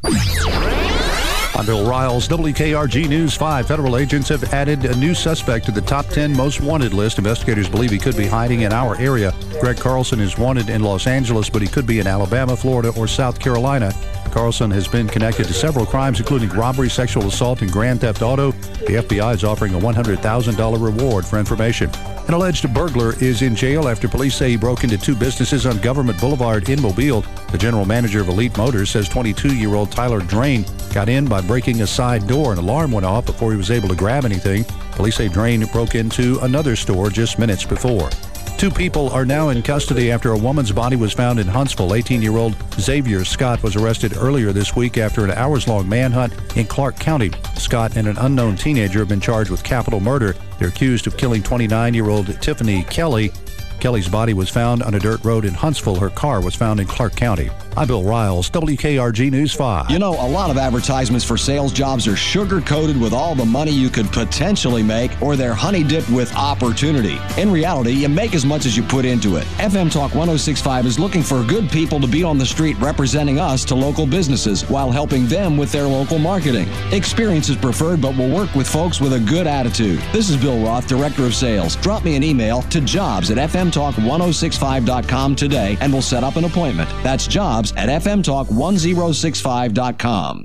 I'm Bill Riles, W K R G News five. Federal agents have added a new suspect to the top ten most wanted list. Investigators believe he could be hiding in our area. Greg Carlson is wanted in Los Angeles, but he could be in Alabama, Florida, or South Carolina. Carlson has been connected to several crimes, including robbery, sexual assault, and grand theft auto. The F B I is offering a one hundred thousand dollars reward for information. An alleged burglar is in jail after police say he broke into two businesses on Government Boulevard in Mobile. The general manager of Elite Motors says twenty-two-year-old Tyler Drain got in by breaking a side door. An alarm went off before he was able to grab anything. Police say Drain broke into another store just minutes before. Two people are now in custody after a woman's body was found in Huntsville. eighteen-year-old Xavier Scott was arrested earlier this week after an hours-long manhunt in Clark County. Scott and an unknown teenager have been charged with capital murder. They're accused of killing twenty-nine-year-old Tiffany Kelly. Kelly's body was found on a dirt road in Huntsville. Her car was found in Clark County. I'm Bill Riles, W K R G News five. You know, a lot of advertisements for sales jobs are sugar-coated with all the money you could potentially make, or they're honey-dipped with opportunity. In reality, you make as much as you put into it. F M Talk one oh six point five is looking for good people to be on the street representing us to local businesses while helping them with their local marketing. Experience is preferred, but we'll work with folks with a good attitude. This is Bill Roth, Director of Sales. Drop me an email to jobs at f m talk one oh six five dot com today, and we'll set up an appointment. That's jobs at f m talk one oh six five dot com.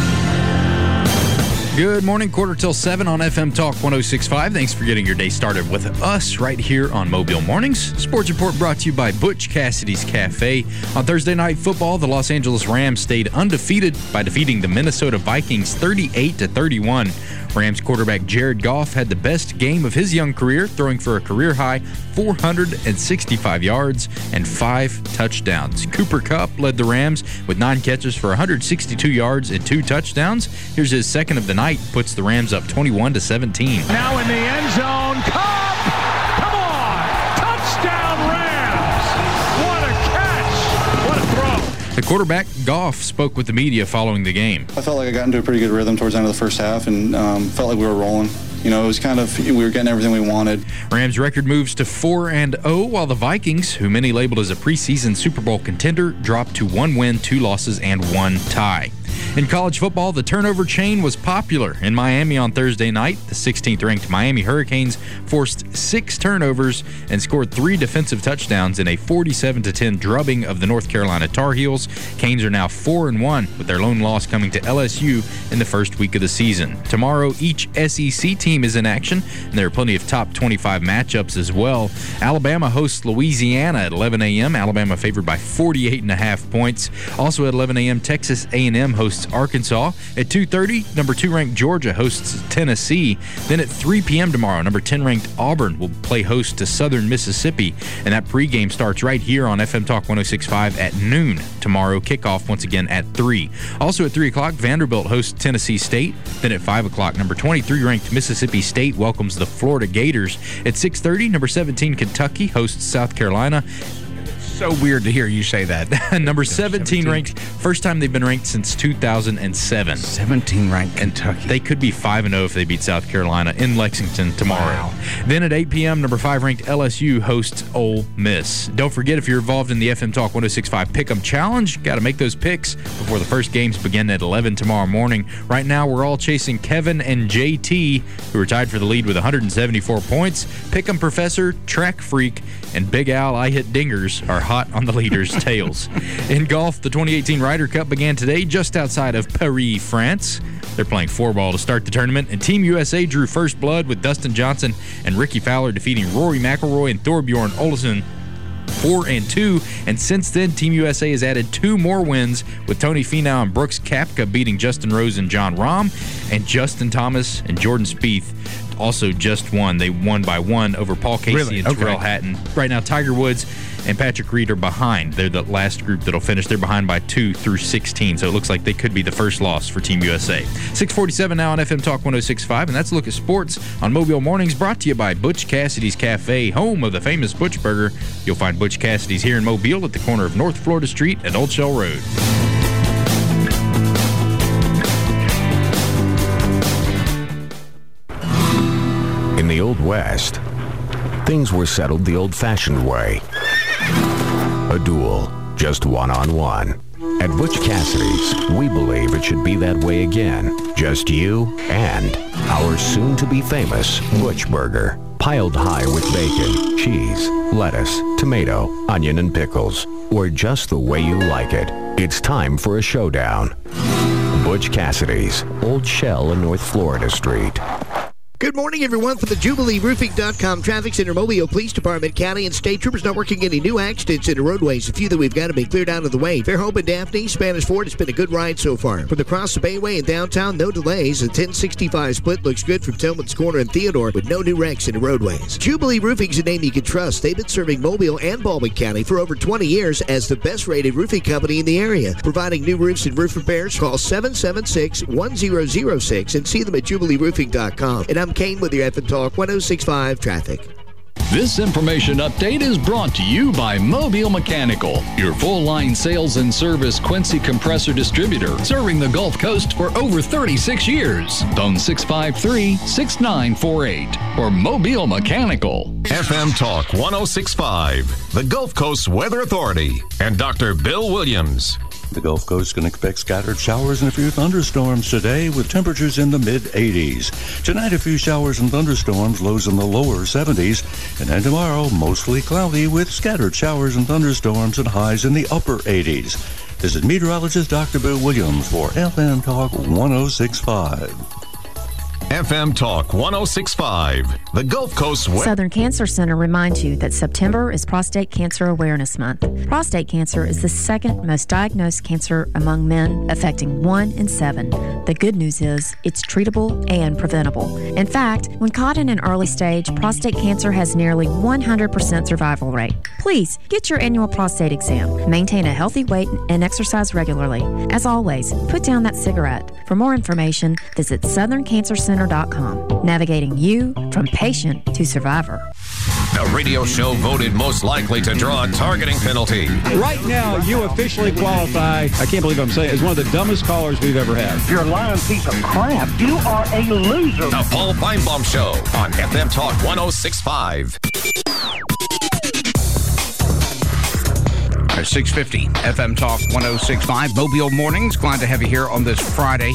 Good morning, quarter till seven on F M Talk one oh six point five. Thanks for getting your day started with us right here on Mobile Mornings. Sports Report brought to you by Butch Cassidy's Cafe. On Thursday Night Football, the Los Angeles Rams stayed undefeated by defeating the Minnesota Vikings thirty-eight to thirty-one. Rams quarterback Jared Goff had the best game of his young career, throwing for a career-high four hundred sixty-five yards and five touchdowns. Cooper Kupp led the Rams with nine catches for one hundred sixty-two yards and two touchdowns. Here's his second of the night, puts the Rams up twenty-one to seventeen. Now in the end zone, Kupp! Come on! Touchdown Rams! What a catch! What a throw! The quarterback, Goff, spoke with the media following the game. I felt like I got into a pretty good rhythm towards the end of the first half and um, felt like we were rolling. You know, it was kind of, we were getting everything we wanted. Rams record moves to four and oh, while the Vikings, who many labeled as a preseason Super Bowl contender, dropped to one win, two losses, and one tie. In college football, the turnover chain was popular in Miami on Thursday night. The sixteenth-ranked Miami Hurricanes forced six turnovers and scored three defensive touchdowns in a forty-seven to ten drubbing of the North Carolina Tar Heels. Canes are now four and one, with their lone loss coming to L S U in the first week of the season. Tomorrow, each S E C team is in action, and there are plenty of top twenty-five matchups as well. Alabama hosts Louisiana at eleven a.m. Alabama favored by forty-eight and a half points. Also at eleven a.m., Texas A and M hosts Arkansas. At two thirty, number two ranked Georgia hosts Tennessee. Then at three p.m. tomorrow, number ten ranked Auburn will play host to Southern Mississippi. And that pregame starts right here on F M Talk one oh six point five at noon tomorrow. Kickoff once again at three. Also at three o'clock, Vanderbilt hosts Tennessee State. Then at five o'clock, number twenty-three ranked Mississippi State welcomes the Florida Gators. At six thirty, number seventeen Kentucky hosts South Carolina. So weird to hear you say that. Number seventeen ranked, first time they've been ranked since two thousand seven. seventeen ranked Kentucky. They could be five and oh if they beat South Carolina in Lexington tomorrow. Wow. Then at eight p.m., number five ranked L S U hosts Ole Miss. Don't forget, if you're involved in the F M Talk one oh six point five Pick'em Challenge, got to make those picks before the first games begin at eleven tomorrow morning. Right now, we're all chasing Kevin and J T, who are tied for the lead with one hundred seventy-four points. Pick'em Professor, Track Freak, and Big Al I Hit Dingers are hot on the leaders' tails. In golf, the twenty eighteen Ryder Cup began today just outside of Paris, France. They're playing four ball to start the tournament, and Team U S A drew first blood with Dustin Johnson and Ricky Fowler defeating Rory McIlroy and Thorbjorn Olesen four and two. And since then, Team U S A has added two more wins, with Tony Finau and Brooks Koepka beating Justin Rose and John Rahm, and Justin Thomas and Jordan Spieth also just won. They won by one over Paul Casey Really? and Okay. Terrell Hatton. Right now, Tiger Woods and Patrick Reed are behind. They're the last group that'll finish. They're behind by two through sixteen, so it looks like they could be the first loss for Team U S A. six forty-seven now on F M Talk one oh six point five, and that's a look at sports on Mobile Mornings, brought to you by Butch Cassidy's Cafe, home of the famous Butch Burger. You'll find Butch Cassidy's here in Mobile at the corner of North Florida Street and Old Shell Road. In the Old West, things were settled the old-fashioned way. A duel, just one-on-one. At Butch Cassidy's, we believe it should be that way again. Just you and our soon-to-be famous Butch Burger. Piled high with bacon, cheese, lettuce, tomato, onion, and pickles. Or just the way you like it. It's time for a showdown. Butch Cassidy's, Old Shell and North Florida Street. Good morning, everyone. For the Jubilee Roofing dot com Traffic Center, Mobile Police Department, County, and State Troopers not working any new accidents in the roadways. A few that we've got to be cleared out of the way. Fairhope and Daphne, Spanish Fort, it's been a good ride so far. From the Cross the Bayway and downtown, no delays. The ten sixty-five split looks good from Tillman's Corner and Theodore, with no new wrecks in the roadways. Jubilee Roofing is a name you can trust. They've been serving Mobile and Baldwin County for over twenty years as the best-rated roofing company in the area. Providing new roofs and roof repairs, call seven seven six, one zero zero six and see them at Jubilee Roofing dot com. And I'm Kane with your F M Talk one oh six point five Traffic. This information update is brought to you by Mobile Mechanical, your full-line sales and service Quincy compressor distributor, serving the Gulf Coast for over thirty-six years. Phone six five three, six nine four eight for Mobile Mechanical. F M Talk one oh six point five, the Gulf Coast Weather Authority, and Doctor Bill Williams. The Gulf Coast can expect scattered showers and a few thunderstorms today with temperatures in the mid eighties. Tonight, a few showers and thunderstorms, lows in the lower seventies. And then tomorrow, mostly cloudy with scattered showers and thunderstorms and highs in the upper eighties. This is meteorologist Doctor Bill Williams for F M Talk one oh six point five. F M Talk one oh six point five, the Gulf Coast Weather. Southern Cancer Center reminds you that September is Prostate Cancer Awareness Month. Prostate cancer is the second most diagnosed cancer among men, affecting one in seven. The good news is it's treatable and preventable. In fact, when caught in an early stage, prostate cancer has nearly one hundred percent survival rate. Please get your annual prostate exam. Maintain a healthy weight and exercise regularly. As always, put down that cigarette. For more information, visit southern cancer center dot com. Navigating you from patient to survivor. The radio show voted most likely to draw a targeting penalty. Right now, you officially qualify, I can't believe I'm saying it, as one of the dumbest callers we've ever had. You're a lying piece of crap. You are a loser. The Paul Feinbaum Show on F M Talk one oh six point five. six fifty F M Talk one oh six point five, Mobile Mornings. Glad to have you here on this Friday.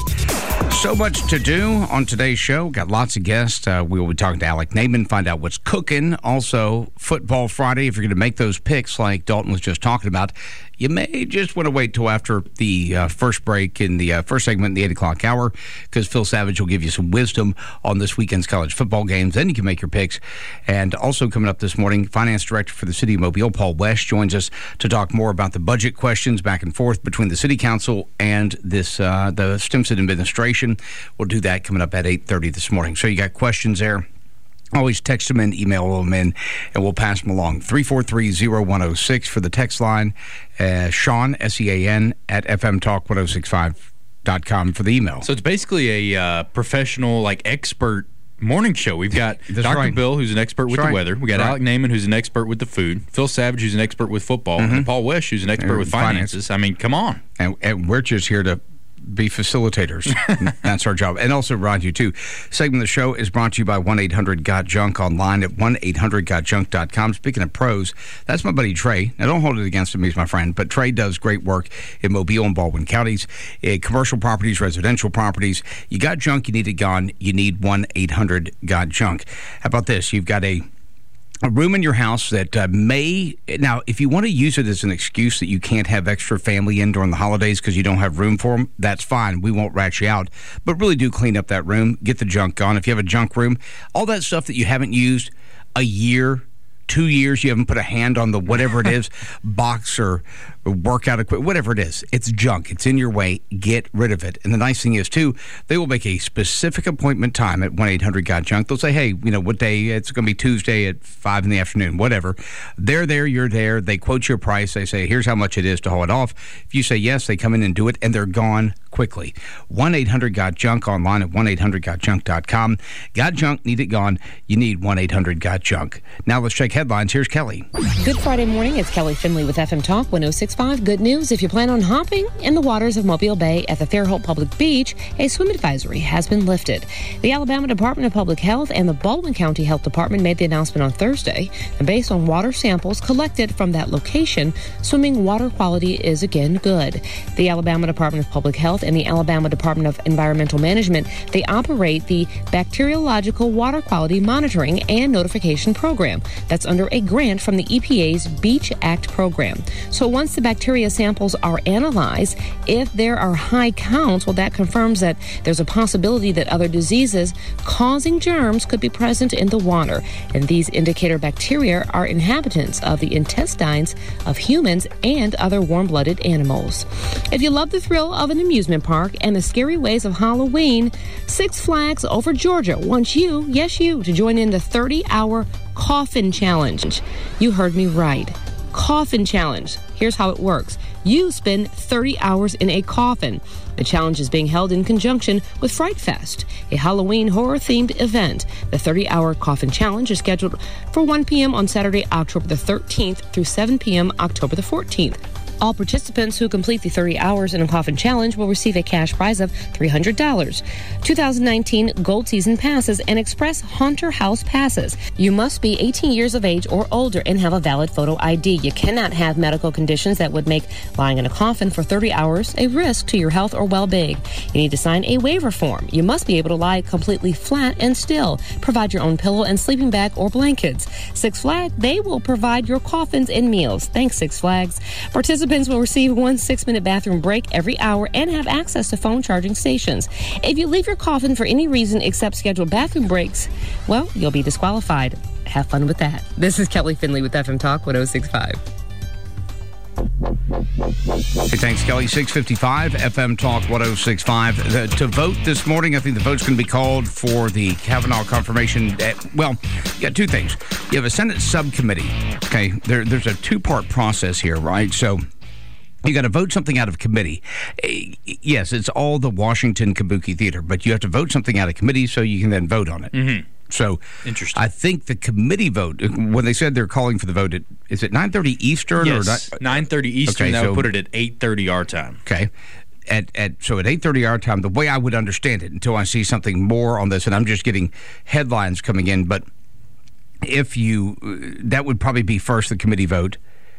So much to do on today's show. Got lots of guests. Uh, we will be talking to Alec Naiman, find out what's cooking. Also, Football Friday. If you're going to make those picks like Dalton was just talking about, you may just want to wait till after the uh, first break in the uh, first segment in the eight o'clock hour, because Phil Savage will give you some wisdom on this weekend's college football games. Then you can make your picks. And also coming up this morning, Finance Director for the City of Mobile, Paul West, joins us to talk more about the budget questions back and forth between the City Council and this uh, the Stimson administration. We'll do that coming up at eight thirty this morning. So you got questions there. Always text them in, email them in, and we'll pass them along. three four three, oh one oh six for the text line. Uh, Sean, S E A N, at f m talk ten sixty-five dot com for the email. So it's basically a uh, professional, like, expert morning show. We've got Doctor right. Bill, who's an expert with That's the right. weather. We got Right. Alec Naiman, who's an expert with the food. Phil Savage, who's an expert with football. Mhm. And Paul West, who's an expert And with finance. finances. I mean, come on. And, and we're just here to be facilitators. That's our job. And also, Rod, you too. Segment of the show is brought to you by one eight hundred got junk online at one eight hundred got junk dot com. Speaking of pros, that's my buddy Trey. Now, don't hold it against him. He's my friend. But Trey does great work in Mobile and Baldwin counties, uh, commercial properties, residential properties. You got junk, you need it gone. You need one eight hundred got junk. How about this? You've got a A room in your house that uh, may... Now, if you want to use it as an excuse that you can't have extra family in during the holidays because you don't have room for them, that's fine. We won't rat you out. But really do clean up that room. Get the junk gone. If you have a junk room, all that stuff that you haven't used a year, two years, you haven't put a hand on the whatever it is, box or workout equipment, whatever it is, it's junk. It's in your way. Get rid of it. And the nice thing is, too, they will make a specific appointment time at one eight hundred got junk. They'll say, hey, you know, what day? It's going to be Tuesday at five in the afternoon, whatever. They're there, you're there. They quote you a price. They say, here's how much it is to haul it off. If you say yes, they come in and do it, and they're gone quickly. one eight hundred got junk online at one eight hundred got junk dot com. Got junk, need it gone. You need one eight hundred got junk. Now let's check headlines. Here's Kelly. Good Friday morning. It's Kelly Finley with F M Talk one oh six point five. Good news. If you plan on hopping in the waters of Mobile Bay at the Fairhope Public Beach, a swim advisory has been lifted. The Alabama Department of Public Health and the Baldwin County Health Department made the announcement on Thursday. And based on water samples collected from that location, swimming water quality is again good. The Alabama Department of Public Health and the Alabama Department of Environmental Management, they operate the Bacteriological Water Quality Monitoring and Notification Program. That's under a grant from the E P A's Beach Act program. So once the bacteria samples are analyzed, if there are high counts, well, that confirms that there's a possibility that other diseases causing germs could be present in the water. And these indicator bacteria are inhabitants of the intestines of humans and other warm-blooded animals. If you love the thrill of an amusement park and the scary ways of Halloween, Six Flags Over Georgia wants you, yes you, to join in the thirty-hour Coffin Challenge. You heard me right. Coffin Challenge. Here's how it works. You spend thirty hours in a coffin. The challenge is being held in conjunction with Fright Fest, a Halloween horror-themed event. The thirty-hour Coffin Challenge is scheduled for one p.m. on Saturday, October the thirteenth through seven p.m. October the fourteenth. All participants who complete the thirty hours in a coffin challenge will receive a cash prize of three hundred dollars, two thousand nineteen Gold Season Passes, and Express Haunter House Passes. You must be eighteen years of age or older and have a valid photo I D. You cannot have medical conditions that would make lying in a coffin for thirty hours a risk to your health or well-being. You need to sign a waiver form. You must be able to lie completely flat and still. Provide your own pillow and sleeping bag or blankets. Six Flags, they will provide your coffins and meals. Thanks, Six Flags. Participants will receive one six-minute bathroom break every hour and have access to phone charging stations. If you leave your coffin for any reason except scheduled bathroom breaks, well, you'll be disqualified. Have fun with that. This is Kelly Finley with F M Talk one oh six point five. Hey, thanks, Kelly. six fifty-five F M Talk one oh six point five. The, to vote this morning, I think the vote's going to be called for the Kavanaugh confirmation. At, well, you got two things. You have a Senate subcommittee. Okay, there, there's a two-part process here, right? So you got to vote something out of committee. Yes, it's all the Washington Kabuki Theater, but you have to vote something out of committee so you can then vote on it. Mm-hmm. So interesting. I think the committee vote, when they said they're calling for the vote, at, is it nine thirty Eastern? Yes, or nine thirty Eastern. Okay, that so, would put it at eight thirty our time. Okay. At, at So at eight thirty our time, the way I would understand it, until I see something more on this, and I'm just getting headlines coming in, but if you, that would probably be first, the committee vote.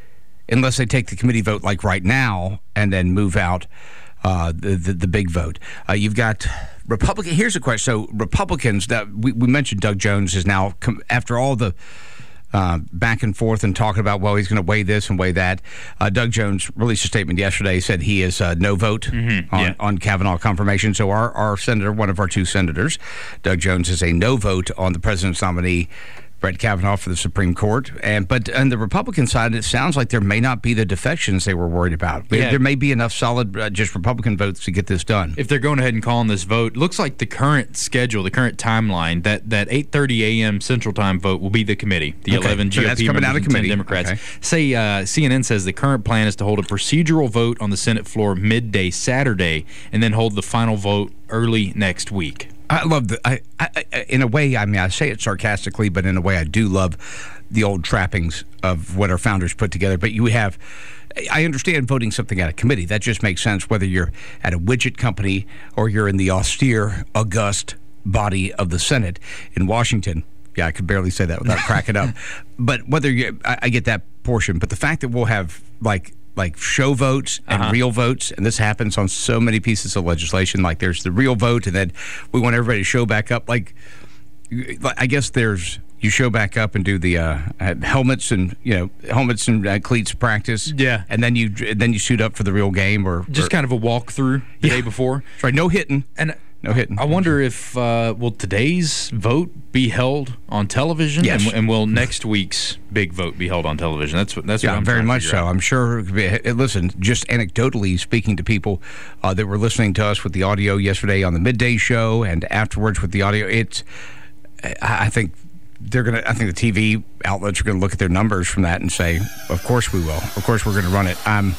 unless they take the committee vote like right now and then move out uh, the, the the big vote. Uh, you've got Republican. Here's a question. So Republicans that we, we mentioned, Doug Jones is now after all the uh, back and forth and talking about, well, he's going to weigh this and weigh that. Uh, Doug Jones released a statement yesterday, said he is uh, no vote mm-hmm. on, yeah. on Kavanaugh confirmation. So our, our senator, one of our two senators, Doug Jones, is a no vote on the president's nominee, Brett Kavanaugh, for the Supreme Court. And but on the Republican side, it sounds like there may not be the defections they were worried about. Yeah. There may be enough solid uh, just Republican votes to get this done. If they're going ahead and calling this vote, looks like the current schedule, the current timeline, that, that eight thirty a.m. Central Time vote will be the committee. The okay. eleven so G O P that's coming members out of and committee. ten Democrats. Okay. Say uh, C N N says the current plan is to hold a procedural vote on the Senate floor midday Saturday and then hold the final vote early next week. I love the. I, I, in a way, I mean, I say it sarcastically, but in a way, I do love the old trappings of what our founders put together. But you have, I understand voting something out of committee. That just makes sense whether you're at a widget company or you're in the austere, august body of the Senate in Washington. Yeah, I could barely say that without cracking up. But whether you, I, I get that portion. But the fact that we'll have like. like show votes and uh-huh. real votes, and this happens on so many pieces of legislation. Like there's the real vote, and then we want everybody to show back up. Like, I guess there's you show back up and do the uh, helmets and you know helmets and uh, cleats practice. Yeah, and then you then you suit up for the real game, or just or, kind of a walkthrough the yeah. day before. That's right, no hitting and. No hitting. I wonder if uh, will today's vote be held on television? Yes. And, and will next week's big vote be held on television? That's what that's yeah, what I'm very much so. out. I'm sure. It could be, listen, just anecdotally speaking to people uh, that were listening to us with the audio yesterday on the midday show and afterwards with the audio, it's. I think they're gonna. I think the T V outlets are gonna look at their numbers from that and say, "Of course we will. Of course we're gonna run it." Um,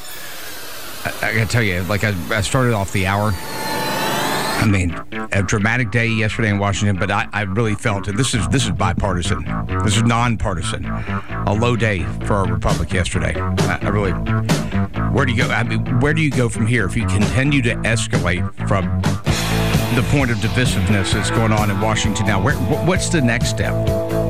I, I gotta tell you, like I, I started off the hour. I mean, a dramatic day yesterday in Washington, but I, I really felt it. This is this is bipartisan. This is nonpartisan. A low day for our republic yesterday. I, I really. Where do you go? I mean, where do you go from here if you continue to escalate from the point of divisiveness that's going on in Washington now? Where, what's the next step?